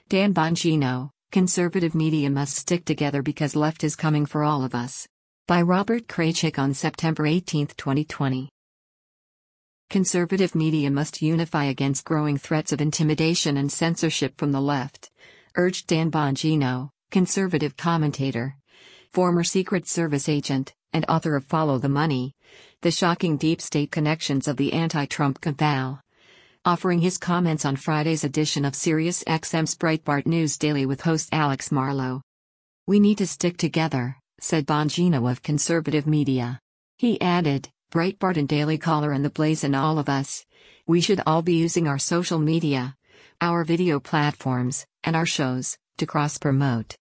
Dan Bongino, conservative media must stick together because left is coming for all of us. By Robert Kraychik on September 18, 2020. Conservative media must unify against growing threats of intimidation and censorship from the left, urged Dan Bongino, conservative commentator, former Secret Service agent, and author of Follow the Money: The Shocking Deep State Connections of the Anti-Trump Cabal. Offering his comments on Friday's edition of SiriusXM's Breitbart News Daily with host Alex Marlow. "We need to stick together," said Bongino of conservative media. He added, "Breitbart and Daily Caller and The Blaze and all of us, we should all be using our social media, our video platforms, and our shows, to cross-promote."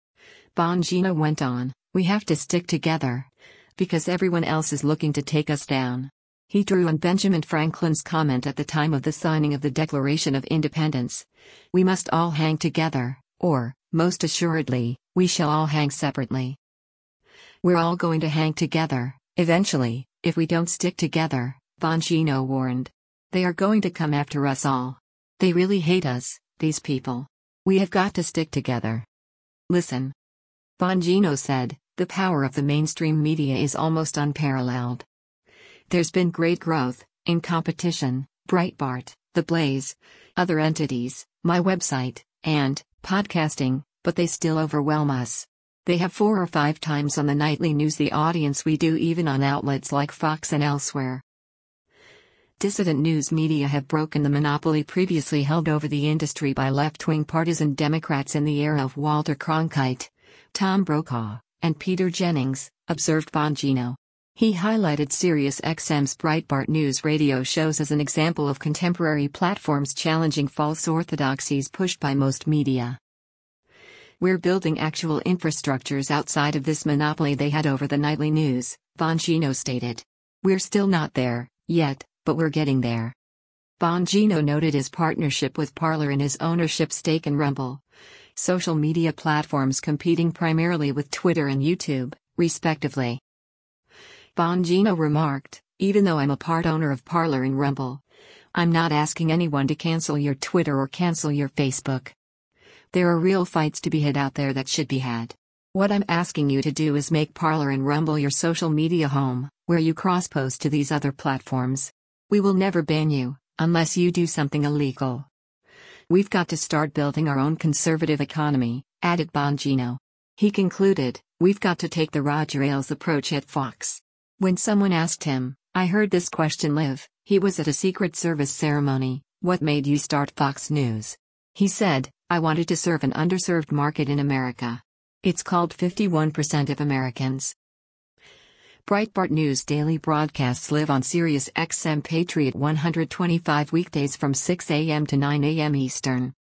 Bongino went on, "We have to stick together, because everyone else is looking to take us down." He drew on Benjamin Franklin's comment at the time of the signing of the Declaration of Independence: "We must all hang together, or, most assuredly, we shall all hang separately." "We're all going to hang together, eventually, if we don't stick together," Bongino warned. "They are going to come after us all. They really hate us, these people. We have got to stick together." "Listen," Bongino said, "the power of the mainstream media is almost unparalleled. There's been great growth in competition, Breitbart, The Blaze, other entities, my website, and podcasting, but they still overwhelm us. They have 4 or 5 times on the nightly news the audience we do, even on outlets like Fox and elsewhere." Dissident news media have broken the monopoly previously held over the industry by left-wing partisan Democrats in the era of Walter Cronkite, Tom Brokaw, and Peter Jennings, observed Bongino. He highlighted SiriusXM's Breitbart News radio shows as an example of contemporary platforms challenging false orthodoxies pushed by most media. "We're building actual infrastructures outside of this monopoly they had over the nightly news," Bongino stated. "We're still not there, yet, but we're getting there." Bongino noted his partnership with Parler and his ownership stake in Rumble, social media platforms competing primarily with Twitter and YouTube, respectively. Bongino remarked, "Even though I'm a part owner of Parler and Rumble, I'm not asking anyone to cancel your Twitter or cancel your Facebook. There are real fights to be had out there that should be had. What I'm asking you to do is make Parler and Rumble your social media home, where you cross-post to these other platforms. We will never ban you, unless you do something illegal. We've got to start building our own conservative economy," added Bongino. He concluded, "We've got to take the Roger Ailes approach at Fox." When someone asked him, "I heard this question live," he was at a Secret Service ceremony, "What made you start Fox News?" He said, "I wanted to serve an underserved market in America. It's called 51% of Americans." Breitbart News daily broadcasts live on SiriusXM Patriot 125 weekdays from 6 a.m. to 9 a.m. Eastern.